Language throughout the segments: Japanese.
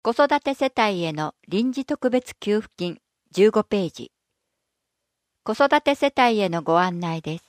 子育て世帯への臨時特別給付金15ページ。子育て世帯へのご案内です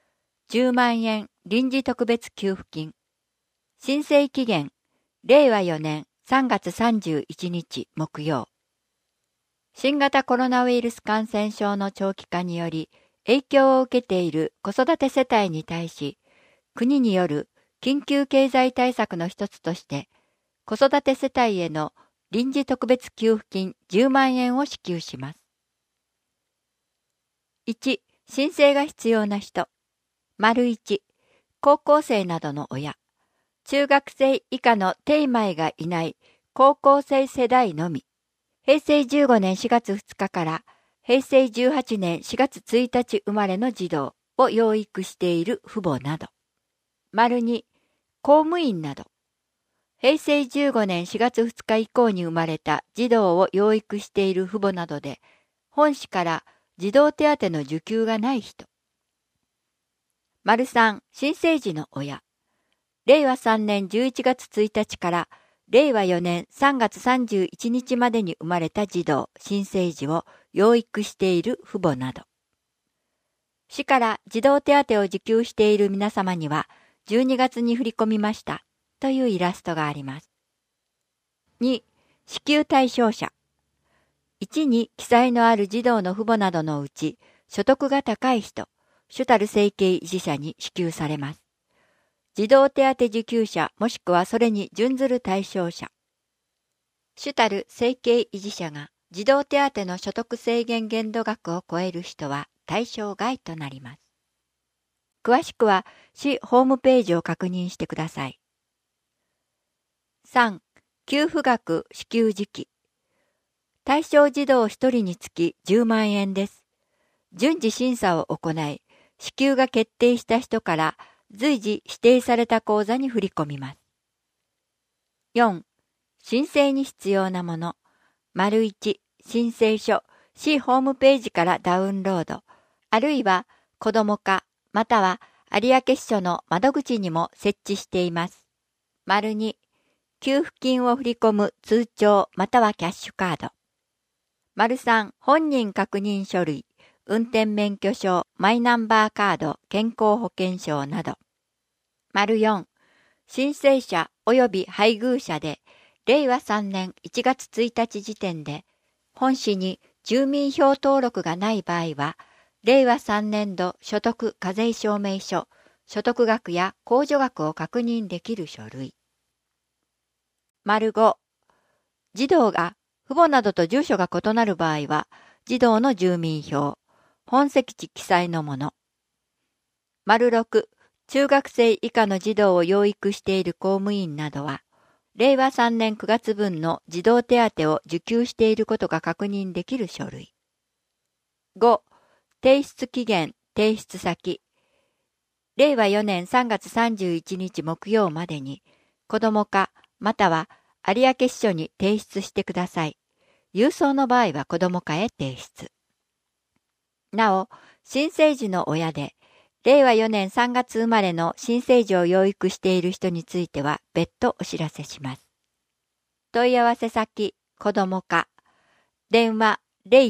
。10万円臨時特別給付金。申請期限、令和4年3月31日木曜。新型コロナウイルス感染症の長期化により影響を受けている子育て世帯に対し、国による緊急経済対策の一つとして、子育て世帯への臨時特別給付金10万円を支給します。1、申請が必要な人。1、高校生などの親。中学生以下の定前がいない高校生世代のみ。平成15年4月2日から平成18年4月1日生まれの児童を養育している父母など。2、公務員など。平成15年4月2日以降に生まれた児童を養育している父母などで、本市から児童手当の受給がない人。3、新生児の親。令和3年11月1日から令和4年3月31日までに生まれた児童、新生児を養育している父母など。市から児童手当を受給している皆様には、12月に振り込みましたというイラストがあります。2、支給対象者。1に記載のある児童の父母などのうち、所得が高い人、主たる生計維持者に支給されます。児童手当受給者もしくはそれに準ずる対象者。主たる生計維持者が児童手当の所得制限限度額を超える人は対象外となります。詳しくは市ホームページを確認してください。3、給付額支給時期。対象児童1人につき10万円です。順次審査を行い、支給が決定した人から随時指定された口座に振り込みます。4、申請に必要なもの。1、申請書、市ホームページからダウンロード、あるいは子ども課または有明支所の窓口にも設置しています。2、給付金を振り込む通帳またはキャッシュカード。3、本人確認書類、運転免許証、マイナンバーカード、健康保険証など。4、申請者及び配偶者で、令和3年1月1日時点で、本市に住民票登録がない場合は、令和3年度所得課税証明書、所得額や控除額を確認できる書類。5、児童が父母などと住所が異なる場合は、児童の住民票、本籍地記載のもの。6、中学生以下の児童を養育している公務員などは、令和3年9月分の児童手当を受給していることが確認できる書類。5、提出期限、提出先。令和4年3月31日木曜までに、子ども課または有明支所に提出してください。郵送の場合は子ども課へ提出。なお、新生児の親で、令和4年3月生まれの新生児を養育している人については別途お知らせします。問い合わせ先、子ども課。電話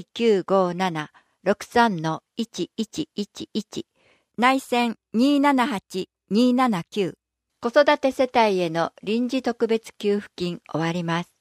0957-63-1111。内線278-279。子育て世帯への臨時特別給付金終わります。